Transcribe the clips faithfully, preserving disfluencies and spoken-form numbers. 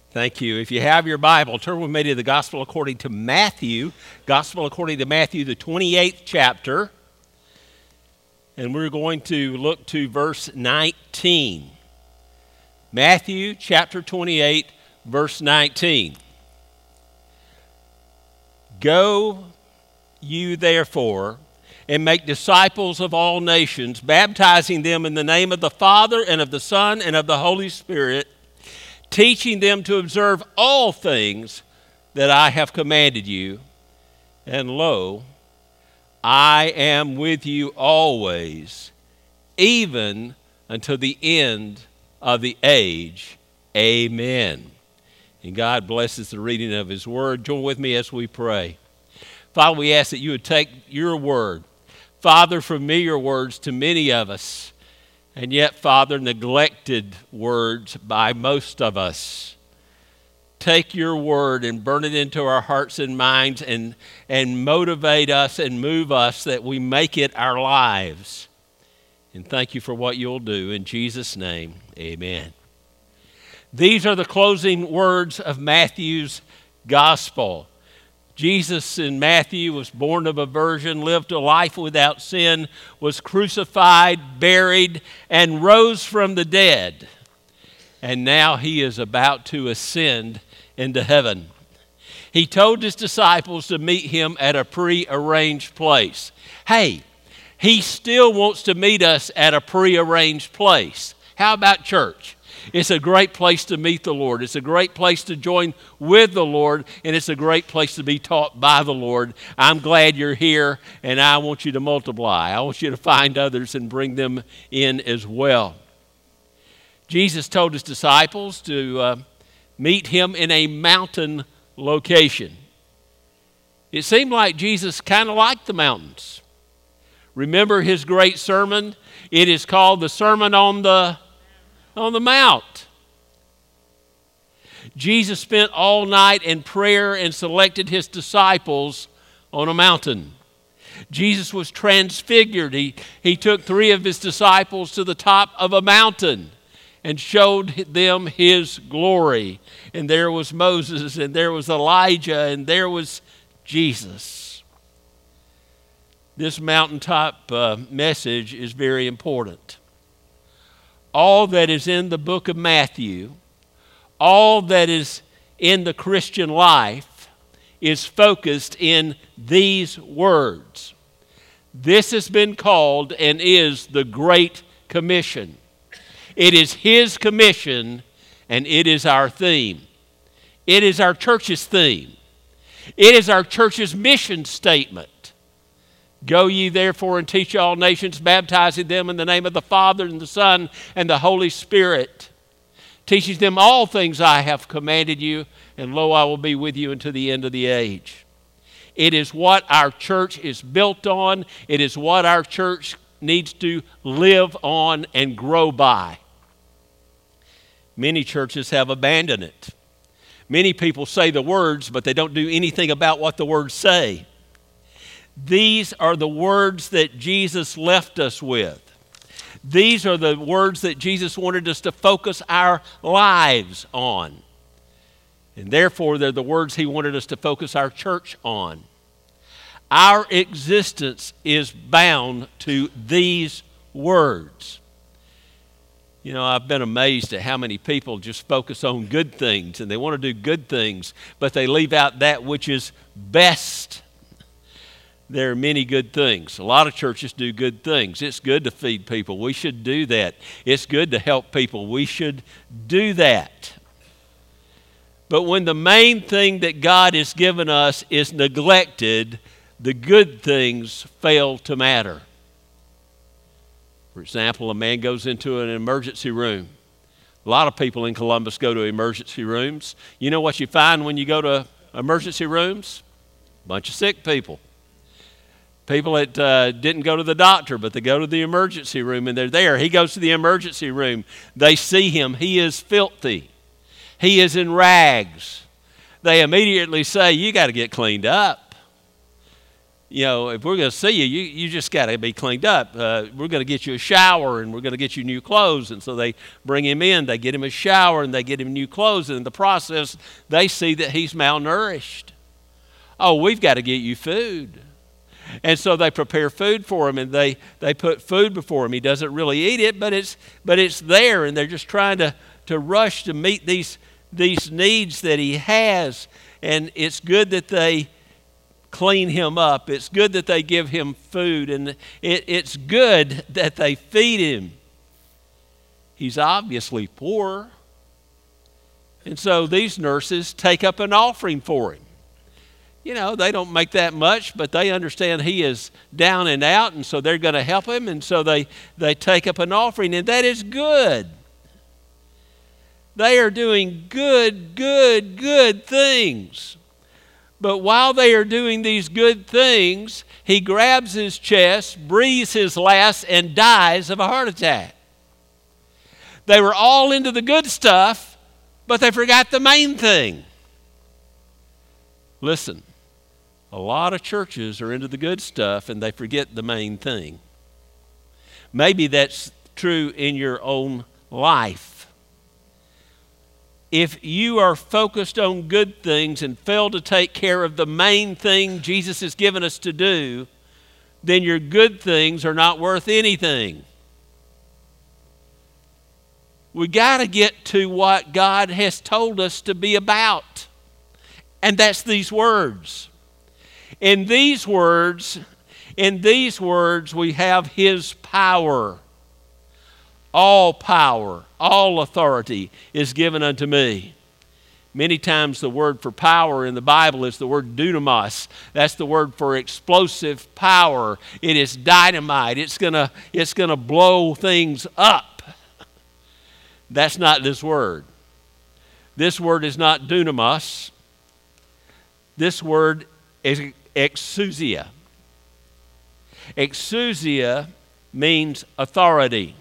Thank you. If you have your Bible, turn with me to the Gospel according to Matthew. Gospel according to Matthew, the twenty-eighth chapter. And we're going to look to verse nineteen. Matthew chapter twenty-eight, verse nineteen. Go you therefore and make disciples of all nations, baptizing them in the name of the Father and of the Son and of the Holy Spirit, teaching them to observe all things that I have commanded you. And lo, I am with you always, even until the end of the age. Amen. And God blesses the reading of His Word. Join with me as we pray. Father, we ask that you would take your word, Father, familiar words to many of us, and yet, Father, neglected words by most of us. Take your word and burn it into our hearts and minds and, and motivate us and move us that we make it our lives. And thank you for what you'll do. In Jesus' name, amen. These are the closing words of Matthew's gospel. Jesus in Matthew was born of a virgin, lived a life without sin, was crucified, buried, and rose from the dead. And now he is about to ascend into heaven. He told his disciples to meet him at a pre-arranged place. Hey, he still wants to meet us at a pre-arranged place. How about church? It's a great place to meet the Lord. It's a great place to join with the Lord, and it's a great place to be taught by the Lord. I'm glad you're here, and I want you to multiply. I want you to find others and bring them in as well. Jesus told his disciples to uh, meet him in a mountain location. It seemed like Jesus kind of liked the mountains. Remember his great sermon? It is called the Sermon on the on the Mount. Jesus spent all night in prayer and selected his disciples on a mountain. Jesus was transfigured. He, he took three of his disciples to the top of a mountain and showed them his glory. And there was Moses, and there was Elijah, and there was Jesus. This mountaintop uh, message is very important. All that is in the book of Matthew, all that is in the Christian life is focused in these words. This has been called and is the Great Commission. It is His commission, and it is our theme. It is our church's theme. It is our church's mission statement. Go ye therefore and teach all nations, baptizing them in the name of the Father and the Son and the Holy Spirit, teaching them all things I have commanded you, and lo, I will be with you unto the end of the age. It is what our church is built on. It is what our church needs to live on and grow by. Many churches have abandoned it. Many people say the words, but they don't do anything about what the words say. These are the words that Jesus left us with. These are the words that Jesus wanted us to focus our lives on. And therefore, they're the words He wanted us to focus our church on. Our existence is bound to these words. You know, I've been amazed at how many people just focus on good things, and they want to do good things, but they leave out that which is best. There are many good things. A lot of churches do good things. It's good to feed people. We should do that. It's good to help people. We should do that. But when the main thing that God has given us is neglected, the good things fail to matter. For example, a man goes into an emergency room. A lot of people in Columbus go to emergency rooms. You know what you find when you go to emergency rooms? A bunch of sick people. People that uh, didn't go to the doctor, but they go to the emergency room, and they're there. He goes to the emergency room. They see him. He is filthy. He is in rags. They immediately say, you got to get cleaned up. you know, if we're going to see you, you, you just got to be cleaned up. Uh, we're going to get you a shower, and we're going to get you new clothes. And so they bring him in, they get him a shower, and they get him new clothes. And in the process, they see that he's malnourished. Oh, we've got to get you food. And so they prepare food for him, and they, they put food before him. He doesn't really eat it, but it's but it's there, and they're just trying to, to rush to meet these, these needs that he has. And it's good that they clean him up. It's good that they give him food, and it, it's good that they feed him. He's obviously poor. And so these nurses take up an offering for him. You know, they don't make that much, but they understand he is down and out, and so they're going to help him, and so they, they take up an offering, and that is good. They are doing good, good, good things. But while they are doing these good things, he grabs his chest, breathes his last, and dies of a heart attack. They were all into the good stuff, but they forgot the main thing. Listen, a lot of churches are into the good stuff, and they forget the main thing. Maybe that's true in your own life. If you are focused on good things and fail to take care of the main thing Jesus has given us to do, then your good things are not worth anything. We got to get to what God has told us to be about. And that's these words. In these words, in these words we have his power. All power, all authority is given unto me. Many times the word for power in the Bible is the word dunamis. That's the word for explosive power. It is dynamite. It's gonna, it's gonna blow things up. That's not this word. This word is not dunamis. This word is exousia. Exousia means authority.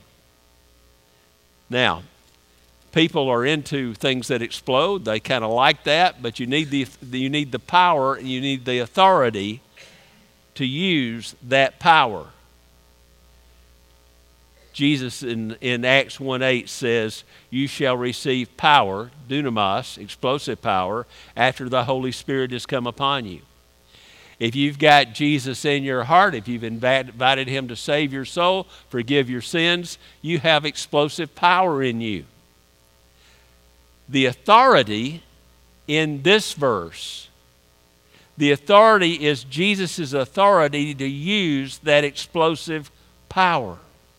Now, people are into things that explode. They kind of like that, but you need the you need the power and you need the authority to use that power. Jesus in, in Acts one eight says, "You shall receive power," dunamis, explosive power, after the Holy Spirit has come upon you. If you've got Jesus in your heart, if you've invited him to save your soul, forgive your sins, you have explosive power in you. The authority in this verse, the authority is Jesus' authority to use that explosive power.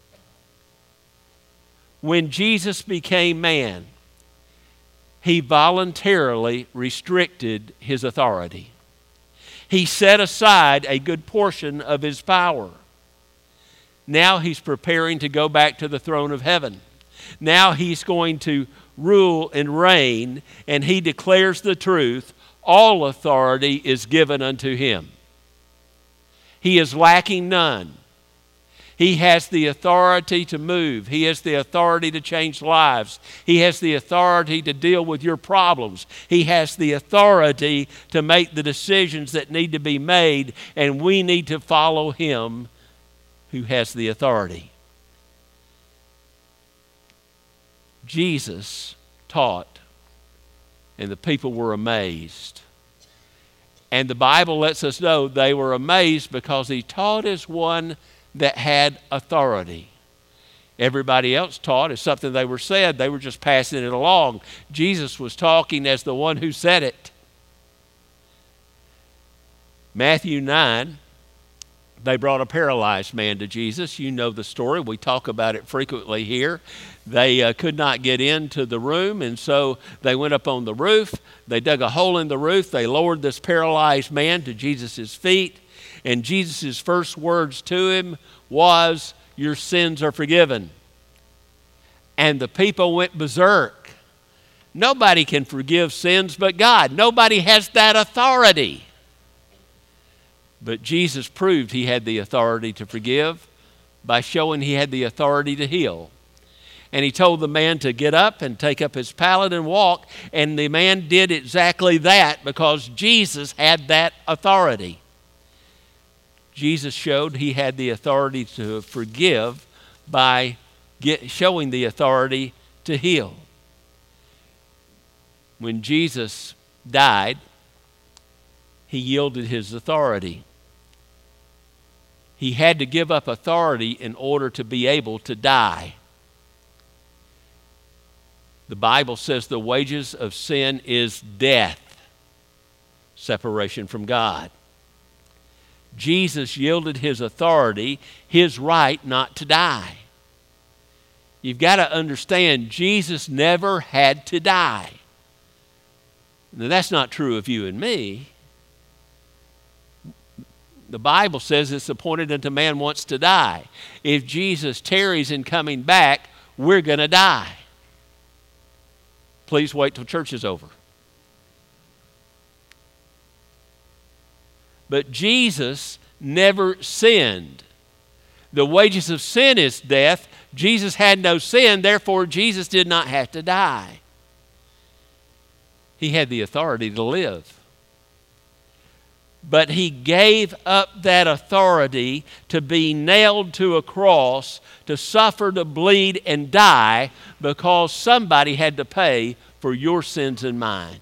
When Jesus became man, he voluntarily restricted his authority. He set aside a good portion of his power. Now he's preparing to go back to the throne of heaven. Now he's going to rule and reign, and he declares the truth. All authority is given unto him. He is lacking none. He has the authority to move. He has the authority to change lives. He has the authority to deal with your problems. He has the authority to make the decisions that need to be made, and we need to follow him who has the authority. Jesus taught, and the people were amazed. And the Bible lets us know they were amazed because he taught as one that had authority. Everybody else taught as something they were said. They were just passing it along. Jesus was talking as the one who said it. Matthew nine, they brought a paralyzed man to Jesus. You know the story. We talk about it frequently here. They uh, could not get into the room, and so they went up on the roof. They dug a hole in the roof. They lowered this paralyzed man to Jesus' feet. And Jesus' first words to him was, "Your sins are forgiven." And the people went berserk. Nobody can forgive sins but God. Nobody has that authority. But Jesus proved he had the authority to forgive by showing he had the authority to heal. And he told the man to get up and take up his pallet and walk. And the man did exactly that because Jesus had that authority. Jesus showed he had the authority to forgive by get, showing the authority to heal. When Jesus died, he yielded his authority. He had to give up authority in order to be able to die. The Bible says the wages of sin is death, separation from God. Jesus yielded his authority, his right not to die. You've got to understand, Jesus never had to die. Now, that's not true of you and me. The Bible says it's appointed unto man once to die. If Jesus tarries in coming back, we're going to die. Please wait till church is over. But Jesus never sinned. The wages of sin is death. Jesus had no sin, therefore Jesus did not have to die. He had the authority to live. But he gave up that authority to be nailed to a cross, to suffer, to bleed, and die because somebody had to pay for your sins and mine.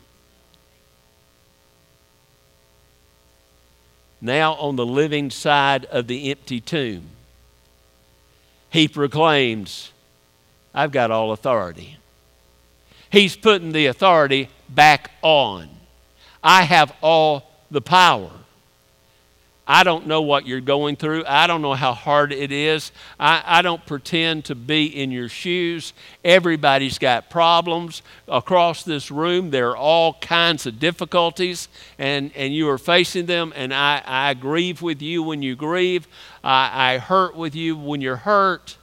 Now on the living side of the empty tomb, he proclaims, I've got all authority. He's putting the authority back on. I have all the power. I don't know what you're going through. I don't know how hard it is. I, I don't pretend to be in your shoes. Everybody's got problems. Across this room, there are all kinds of difficulties, and, and you are facing them, and I, I grieve with you when you grieve. I, I hurt with you when you're hurt.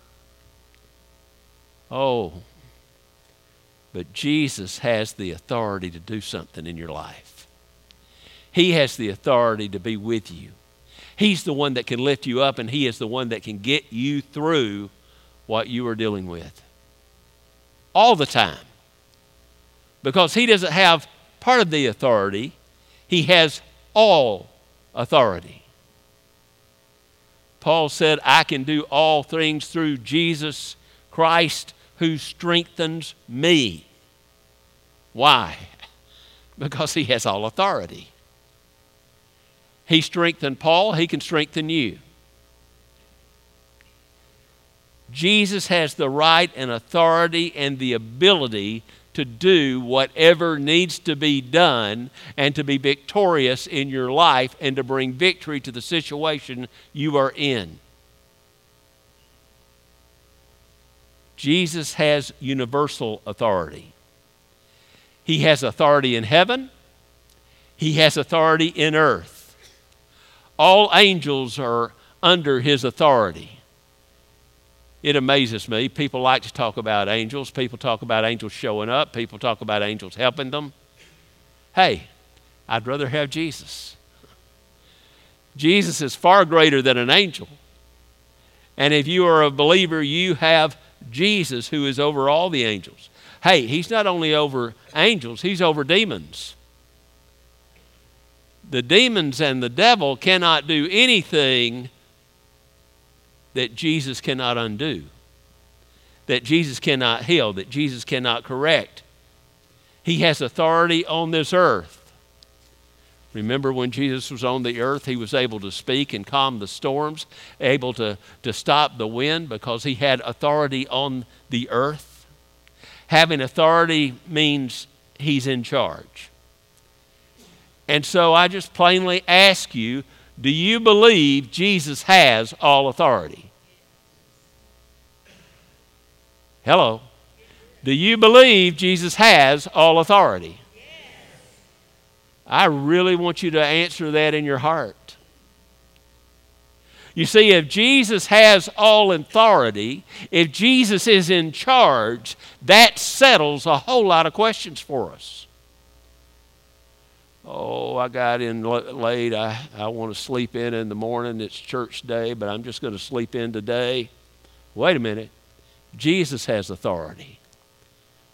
Oh, but Jesus has the authority to do something in your life. He has the authority to be with you. He's the one that can lift you up, and he is the one that can get you through what you are dealing with. All the time. Because he doesn't have part of the authority. He has all authority. Paul said, I can do all things through Jesus Christ who strengthens me. Why? Because he has all authority. He strengthened Paul, he can strengthen you. Jesus has the right and authority and the ability to do whatever needs to be done and to be victorious in your life and to bring victory to the situation you are in. Jesus has universal authority. He has authority in heaven. He has authority in earth. All angels are under his authority. It amazes me. People like to talk about angels. People talk about angels showing up. People talk about angels helping them. Hey, I'd rather have Jesus. Jesus is far greater than an angel. And if you are a believer, you have Jesus who is over all the angels. Hey, he's not only over angels, he's over demons. The demons and the devil cannot do anything that Jesus cannot undo, that Jesus cannot heal, that Jesus cannot correct. He has authority on this earth. Remember when Jesus was on the earth, he was able to speak and calm the storms, able to, to stop the wind because he had authority on the earth. Having authority means he's in charge. And so I just plainly ask you, do you believe Jesus has all authority? Hello? Do you believe Jesus has all authority? I really want you to answer that in your heart. You see, if Jesus has all authority, if Jesus is in charge, that settles a whole lot of questions for us. Oh, I got in late. I, I want to sleep in in the morning. It's church day, but I'm just going to sleep in today. Wait a minute. Jesus has authority.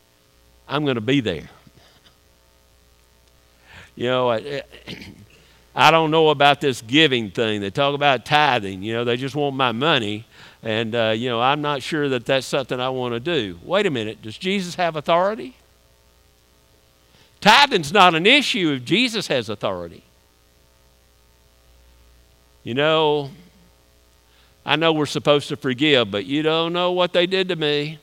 I'm going to be there. You know, I, I don't know about this giving thing. They talk about tithing. You know, they just want my money. And, uh, you know, I'm not sure that that's something I want to do. Wait a minute. Does Jesus have authority? Tithing's not an issue if Jesus has authority. You know, I know we're supposed to forgive, but you don't know what they did to me.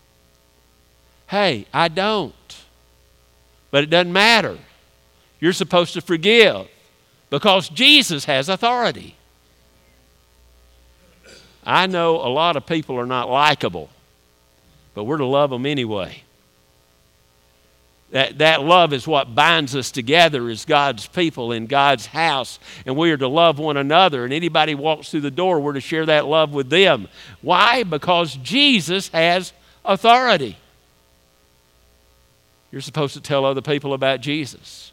Hey, I don't. But it doesn't matter. You're supposed to forgive because Jesus has authority. I know a lot of people are not likable, but we're to love them anyway. That, that love is what binds us together as God's people in God's house, and we are to love one another, and anybody walks through the door, we're to share that love with them. Why? Because Jesus has authority. You're supposed to tell other people about Jesus.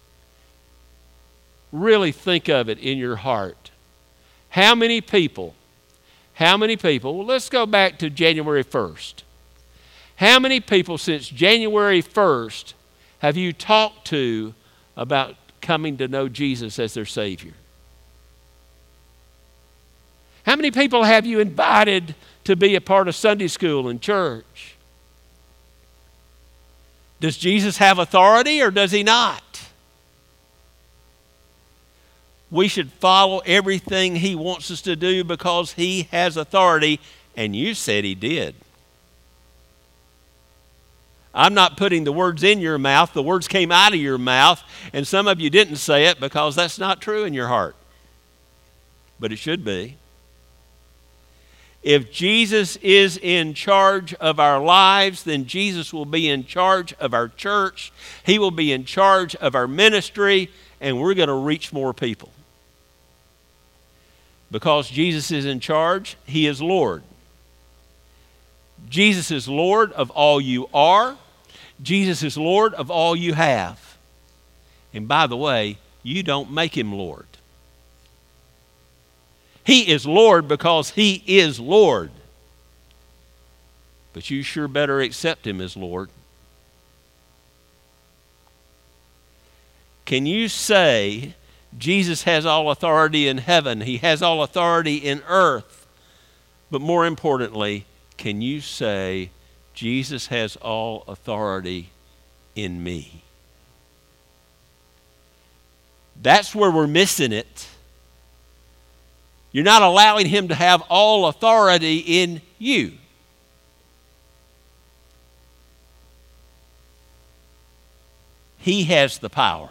Really think of it in your heart. How many people, how many people, well, let's go back to January first. How many people since January first have you talked to about coming to know Jesus as their Savior? How many people have you invited to be a part of Sunday school and church? Does Jesus have authority or does he not? We should follow everything he wants us to do because he has authority, and you said he did. I'm not putting the words in your mouth. The words came out of your mouth, and some of you didn't say it because that's not true in your heart. But it should be. If Jesus is in charge of our lives, then Jesus will be in charge of our church. He will be in charge of our ministry, and we're going to reach more people. Because Jesus is in charge, he is Lord. Jesus is Lord of all you are. Jesus is Lord of all you have. And by the way, you don't make him Lord. He is Lord because he is Lord. But you sure better accept him as Lord. Can you say Jesus has all authority in heaven? He has all authority in earth. But more importantly, can you say Jesus has all authority in me? That's where we're missing it. You're not allowing him to have all authority in you. He has the power.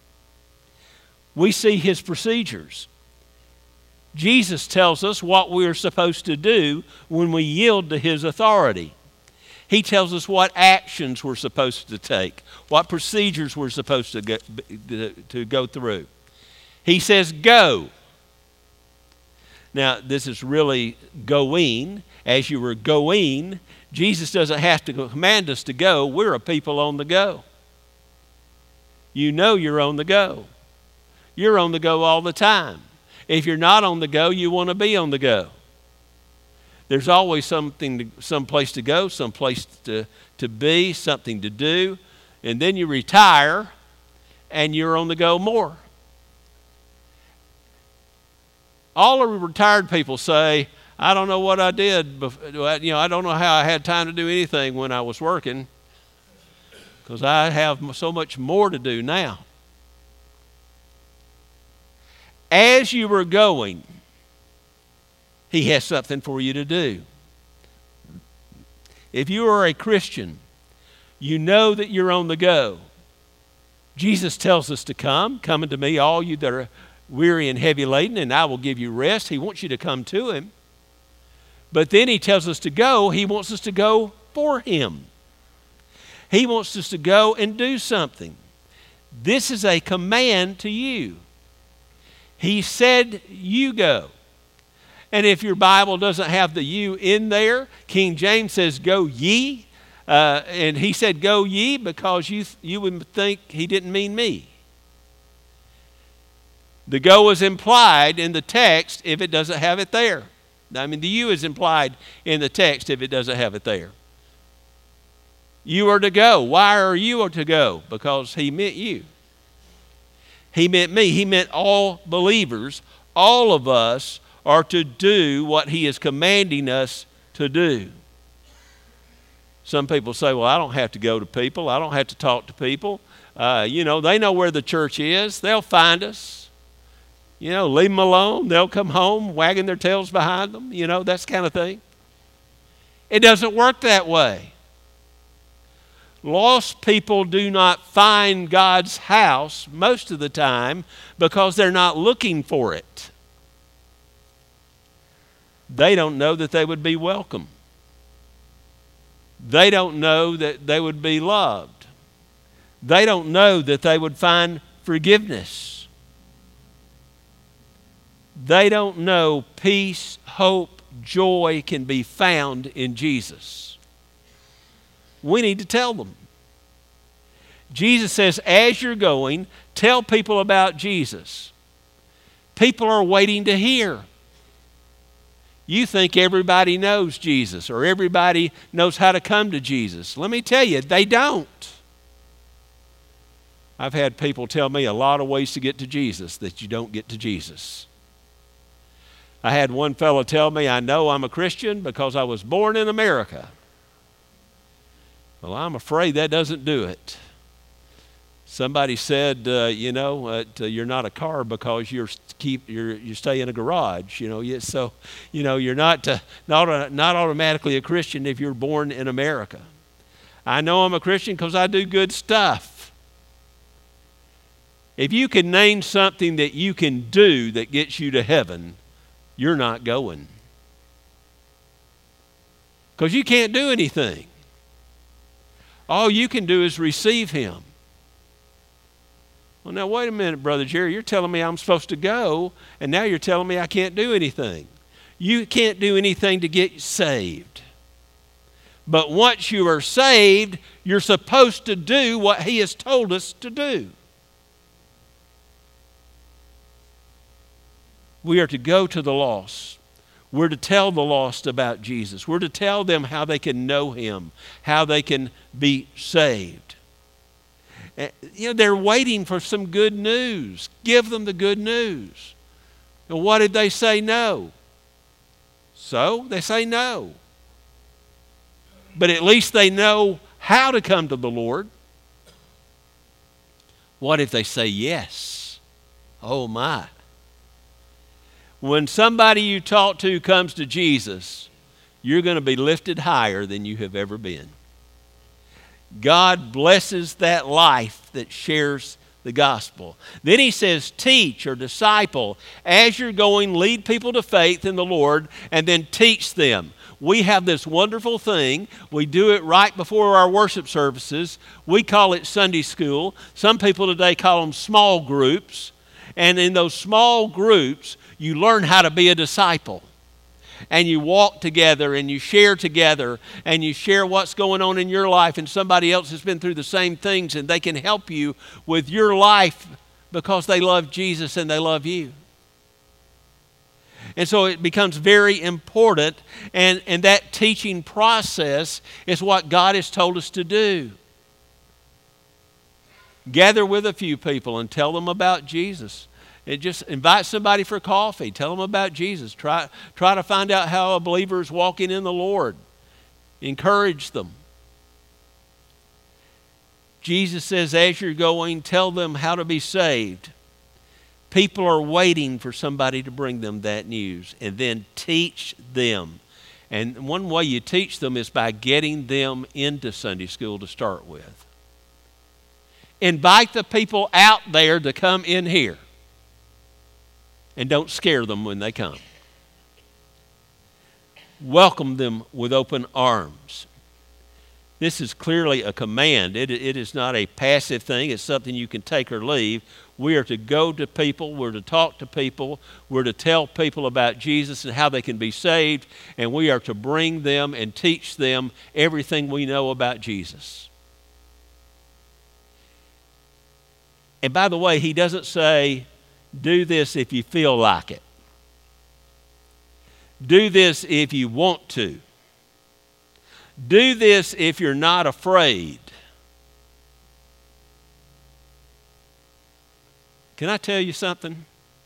We see his procedures. Jesus tells us what we're supposed to do when we yield to his authority. He tells us what actions we're supposed to take, what procedures we're supposed to go, to go through. He says, go. Now, this is really going. As you were going, Jesus doesn't have to command us to go. We're a people on the go. You know you're on the go. You're on the go all the time. If you're not on the go, you want to be on the go. There's always something, to, some place to go, some place to, to be, something to do. And then you retire, and you're on the go more. All the retired people say, I don't know what I did. Before, you know, I don't know how I had time to do anything when I was working because I have so much more to do now. As you were going, he has something for you to do. If you are a Christian, you know that you're on the go. Jesus tells us to come. Come unto me, all you that are weary and heavy laden, and I will give you rest. He wants you to come to him. But then he tells us to go. He wants us to go for him. He wants us to go and do something. This is a command to you. He said, you go. And if your Bible doesn't have the you in there, King James says, go ye. Uh, and he said, go ye, because you, you would think he didn't mean me. The go is implied in the text if it doesn't have it there. I mean, the you is implied in the text if it doesn't have it there. You are to go. Why are you to go? Because he meant you. He meant me. He meant all believers. All of us are to do what he is commanding us to do. Some people say, well, I don't have to go to people. I don't have to talk to people. Uh, you know, they know where the church is. They'll find us. You know, leave them alone. They'll come home wagging their tails behind them. You know, that kind of thing. It doesn't work that way. Lost people do not find God's house most of the time because they're not looking for it. They don't know that they would be welcome. They don't know that they would be loved. They don't know that they would find forgiveness. They don't know peace, hope, joy can be found in Jesus. We need to tell them. Jesus says, as you're going, tell people about Jesus. People are waiting to hear. You think everybody knows Jesus or everybody knows how to come to Jesus. Let me tell you, they don't. I've had people tell me a lot of ways to get to Jesus that you don't get to Jesus. I had one fellow tell me, I know I'm a Christian because I was born in America. Well, I'm afraid that doesn't do it. Somebody said, uh, you know, uh, you're not a car because you're keep you're, you stay in a garage. You know, you, so you know you're not uh, not a, not automatically a Christian if you're born in America. I know I'm a Christian because I do good stuff. If you can name something that you can do that gets you to heaven, you're not going. Because you can't do anything. All you can do is receive him. Well, now, wait a minute, Brother Jerry. You're telling me I'm supposed to go, and now you're telling me I can't do anything. You can't do anything to get saved. But once you are saved, you're supposed to do what he has told us to do. We are to go to the lost. We're to tell the lost about Jesus. We're to tell them how they can know him, how they can be saved. You know, they're waiting for some good news. Give them the good news. And what did they say? No. So they say no. But at least they know how to come to the Lord. What if they say yes? Oh my. When somebody you talk to comes to Jesus, you're going to be lifted higher than you have ever been. God blesses that life that shares the gospel. Then he says, teach or disciple. As you're going, lead people to faith in the Lord and then teach them. We have this wonderful thing. We do it right before our worship services. We call it Sunday school. Some people today call them small groups. And in those small groups, you learn how to be a disciple. And you walk together and you share together and you share what's going on in your life, and somebody else has been through the same things and they can help you with your life because they love Jesus and they love you. And so it becomes very important, and, and that teaching process is what God has told us to do. Gather with a few people and tell them about Jesus. It just invite somebody for coffee. Tell them about Jesus. Try, try to find out how a believer is walking in the Lord. Encourage them. Jesus says, as you're going, tell them how to be saved. People are waiting for somebody to bring them that news. And then teach them. And one way you teach them is by getting them into Sunday school to start with. Invite the people out there to come in here. And don't scare them when they come. Welcome them with open arms. This is clearly a command. It, it is not a passive thing. It's something you can take or leave. We are to go to people. We're to talk to people. We're to tell people about Jesus and how they can be saved. And we are to bring them and teach them everything we know about Jesus. And by the way, he doesn't say, do this if you feel like it. Do this if you want to. Do this if you're not afraid. Can I tell you something?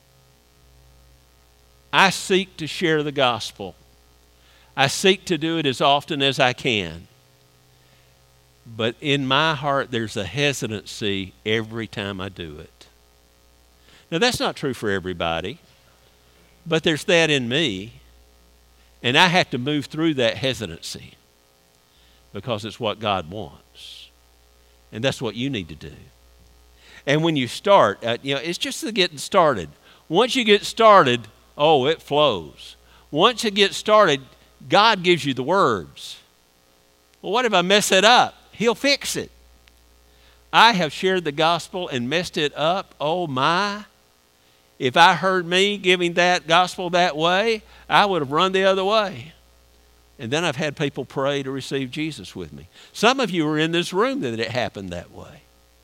I seek to share the gospel. I seek to do it as often as I can. But in my heart, there's a hesitancy every time I do it. Now, that's not true for everybody, but there's that in me, and I have to move through that hesitancy because it's what God wants, and that's what you need to do. And when you start, uh, you know, it's just the getting started. Once you get started, oh, it flows. Once you get started, God gives you the words. Well, what if I mess it up? He'll fix it. I have shared the gospel and messed it up. Oh my. If I heard me giving that gospel that way, I would have run the other way. And then I've had people pray to receive Jesus with me. Some of you are in this room that it happened that way.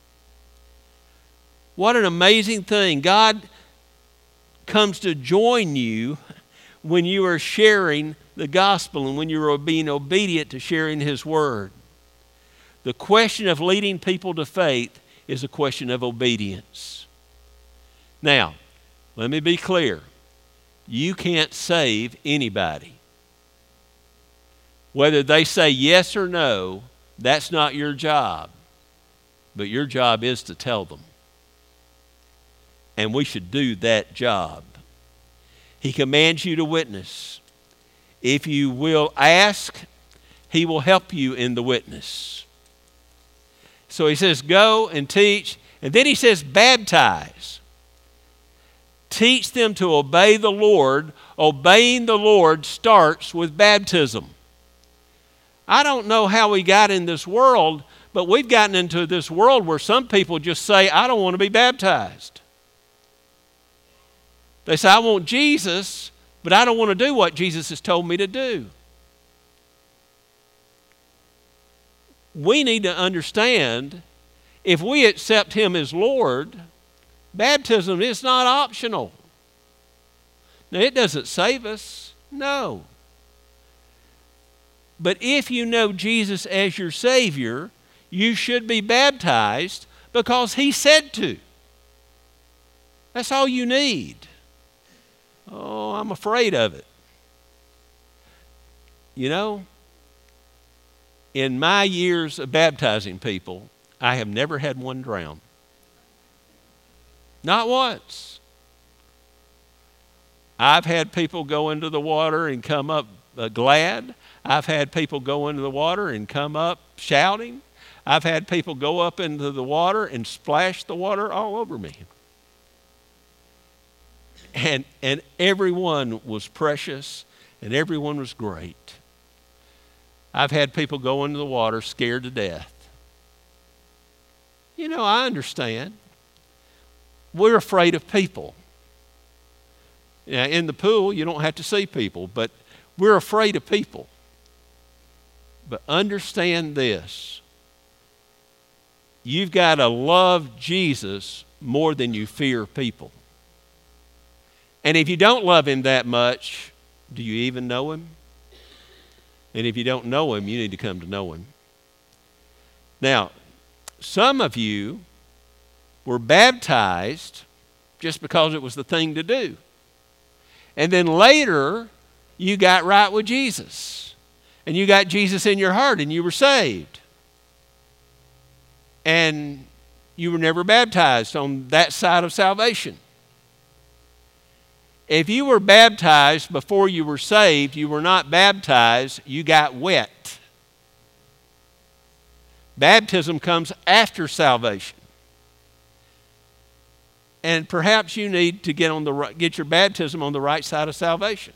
What an amazing thing. God comes to join you when you are sharing the gospel and when you are being obedient to sharing His word. The question of leading people to faith is a question of obedience. Now, let me be clear. You can't save anybody. Whether they say yes or no, that's not your job. But your job is to tell them. And we should do that job. He commands you to witness. If you will ask, He will help you in the witness. So He says, go and teach. And then He says, baptize. Teach them to obey the Lord. Obeying the Lord starts with baptism. I don't know how we got in this world, but we've gotten into this world where some people just say, I don't want to be baptized. They say, I want Jesus, but I don't want to do what Jesus has told me to do. We need to understand, if we accept Him as Lord, baptism is not optional. Now, it doesn't save us, no. But if you know Jesus as your Savior, you should be baptized because He said to. That's all you need. Oh, I'm afraid of it. You know, in my years of baptizing people, I have never had one drown. Not once. I've had people go into the water and come up uh, glad. I've had people go into the water and come up shouting. I've had people go up into the water and splash the water all over me. And, and everyone was precious and everyone was great. I've had people go into the water scared to death. You know, I understand. We're afraid of people. Now, in the pool, you don't have to see people, but we're afraid of people. But understand this. You've got to love Jesus more than you fear people. And if you don't love Him that much, do you even know Him? And if you don't know Him, you need to come to know Him. Now, some of you were baptized just because it was the thing to do. And then later, you got right with Jesus. And you got Jesus in your heart and you were saved. And you were never baptized on that side of salvation. If you were baptized before you were saved, you were not baptized, you got wet. Baptism comes after salvation. And perhaps you need to get on the right, get your baptism on the right side of salvation.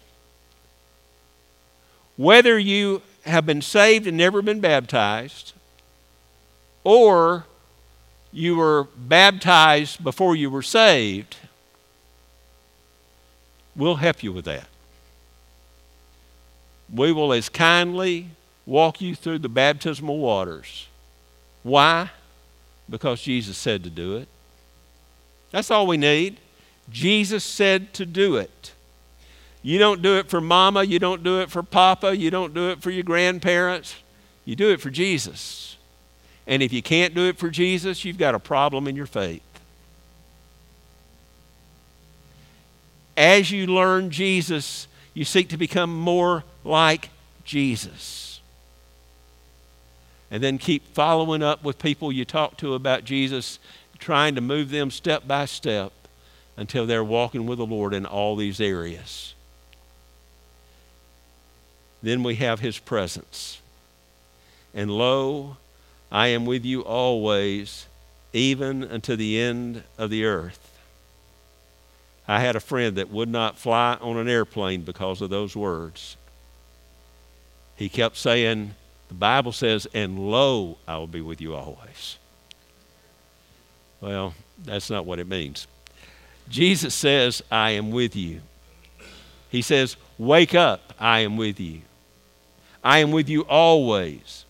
Whether you have been saved and never been baptized, or you were baptized before you were saved, we'll help you with that. We will as kindly walk you through the baptismal waters. Why? Because Jesus said to do it. That's all we need. Jesus said to do it. You don't do it for mama, you don't do it for papa, you don't do it for your grandparents. You do it for Jesus. And if you can't do it for Jesus, you've got a problem in your faith. as you learn Jesus, you seek to become more like Jesus. And then keep following up with people you talk to about Jesus, trying to move them step by step until they're walking with the Lord in all these areas. Then we have his presence. And lo, I am with you always, even unto the end of the earth. I had a friend that would not fly on an airplane because of those words. He kept saying, the Bible says, and lo, I will be with you always. Well, that's not what it means. Jesus says, I am with you. He says, wake up, I am with you. I am with you always.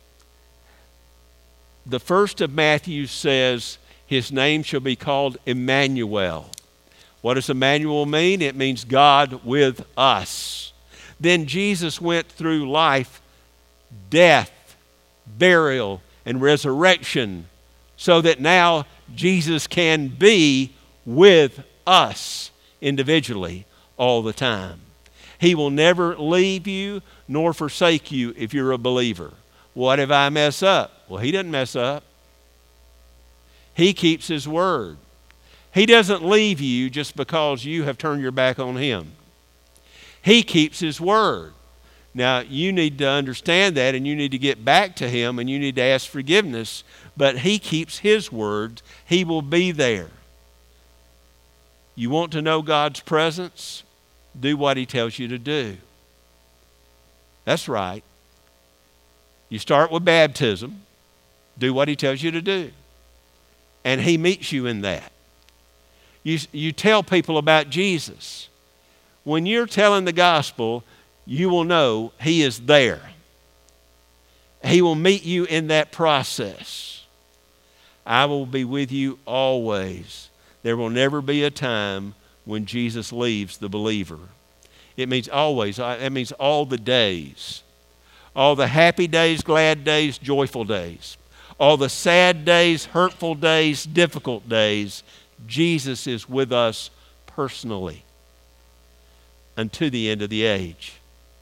The first of Matthew says, his name shall be called Emmanuel. What does Emmanuel mean? It means God with us. Then Jesus went through life, death, burial, and resurrection, so that now Jesus can be with us individually all the time. He will never leave you nor forsake you if you're a believer. What if I mess up? Well, he doesn't mess up. He keeps his word. He doesn't leave you just because you have turned your back on him. He keeps his word. Now, you need to understand that, and you need to get back to him, and you need to ask forgiveness. But he keeps his word. He will be there. You want to know God's presence? Do what he tells you to do. That's right. You start with baptism. Do what he tells you to do. And he meets you in that. You, you tell people about Jesus. When you're telling the gospel, you will know he is there. He will meet you in that process. I will be with you always. There will never be a time when Jesus leaves the believer. It means always. It means all the days. All the happy days, glad days, joyful days. All the sad days, hurtful days, difficult days. Jesus is with us personally unto the end of the age.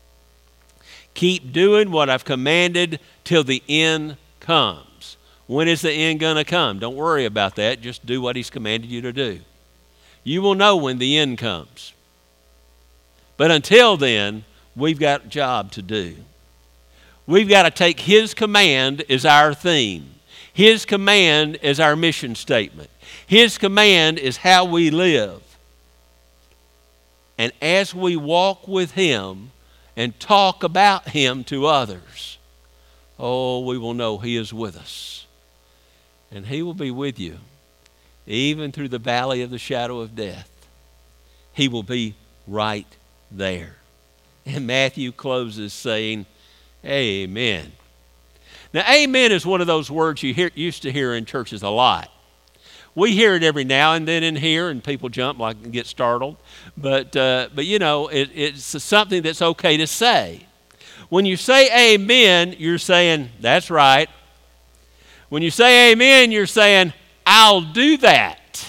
Keep doing what I've commanded till the end comes. When is the end going to come? Don't worry about that. Just do what he's commanded you to do. You will know when the end comes. But until then, we've got a job to do. We've got to take his command as our theme. His command is our mission statement. His command is how we live. And as we walk with him and talk about him to others, oh, we will know he is with us. And he will be with you, even through the valley of the shadow of death. He will be right there. And Matthew closes saying, amen. Now, amen is one of those words you hear, used to hear in churches a lot. We hear it every now and then in here, and people jump like and get startled. But, uh, but you know, it, it's something that's okay to say. When you say amen, you're saying, that's right. When you say amen, you're saying, I'll do that.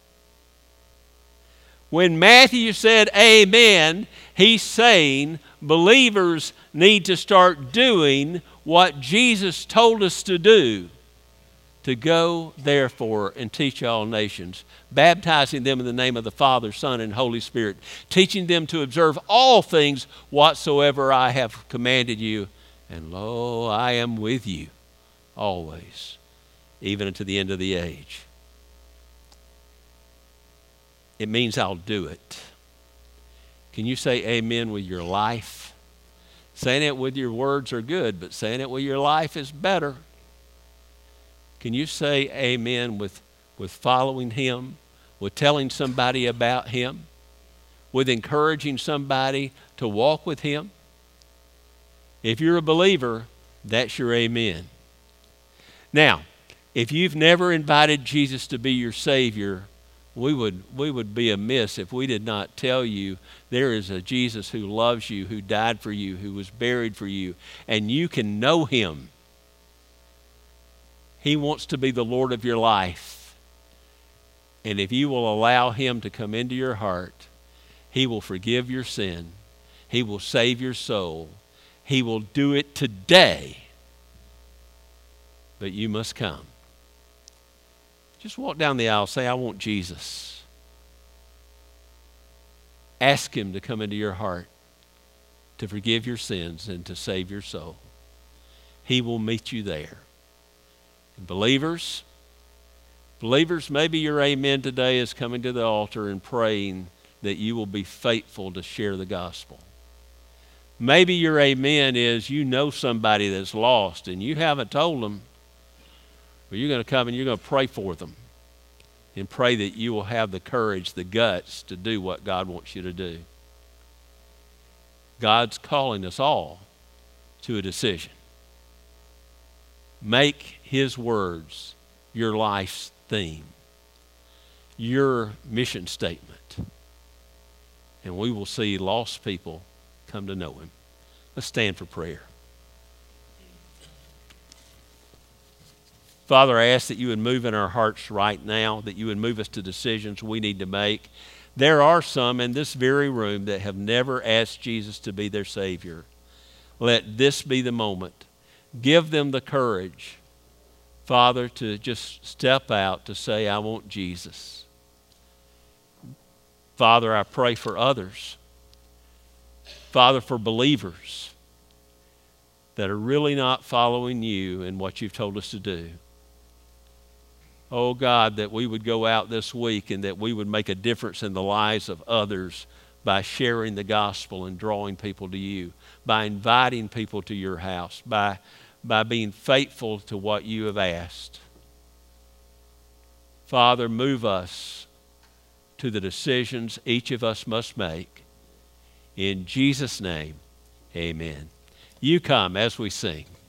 When Matthew said amen, he's saying believers need to start doing what Jesus told us to do. To go, therefore, and teach all nations, baptizing them in the name of the Father, Son, and Holy Spirit, teaching them to observe all things whatsoever I have commanded you. And lo, I am with you always, even unto the end of the age. It means I'll do it. Can you say amen with your life? Saying it with your words are good, but saying it with your life is better. Can you say amen with, with following him, with telling somebody about him, with encouraging somebody to walk with him? If you're a believer, that's your amen. Now, if you've never invited Jesus to be your Savior, we would, we would be amiss if we did not tell you there is a Jesus who loves you, who died for you, who was buried for you, and you can know him. He wants to be the Lord of your life. And if you will allow him to come into your heart He will forgive your sin. He will save your soul. He will do it today. But you must come. Just walk down the aisle. Say, I want Jesus. Ask him to come into your heart to forgive your sins and to save your soul. He will meet you there. And believers, believers, maybe your amen today is coming to the altar and praying that you will be faithful to share the gospel. Maybe your amen is you know somebody that's lost and you haven't told them. Well, you're going to come and you're going to pray for them and pray that you will have the courage, the guts to do what God wants you to do. God's calling us all to a decision. Make his words your life's theme, your mission statement, and we will see lost people come to know him. Let's stand for prayer. Father, I ask that you would move in our hearts right now, that you would move us to decisions we need to make. There are some in this very room that have never asked Jesus to be their Savior. Let this be the moment. Give them the courage, Father, to just step out to say, I want Jesus. Father, I pray for others. Father, for believers that are really not following you and what you've told us to do. Oh God, that we would go out this week and that we would make a difference in the lives of others by sharing the gospel and drawing people to you, by inviting people to your house, by, by being faithful to what you have asked. Father, move us to the decisions each of us must make. In Jesus' name, amen. You come as we sing.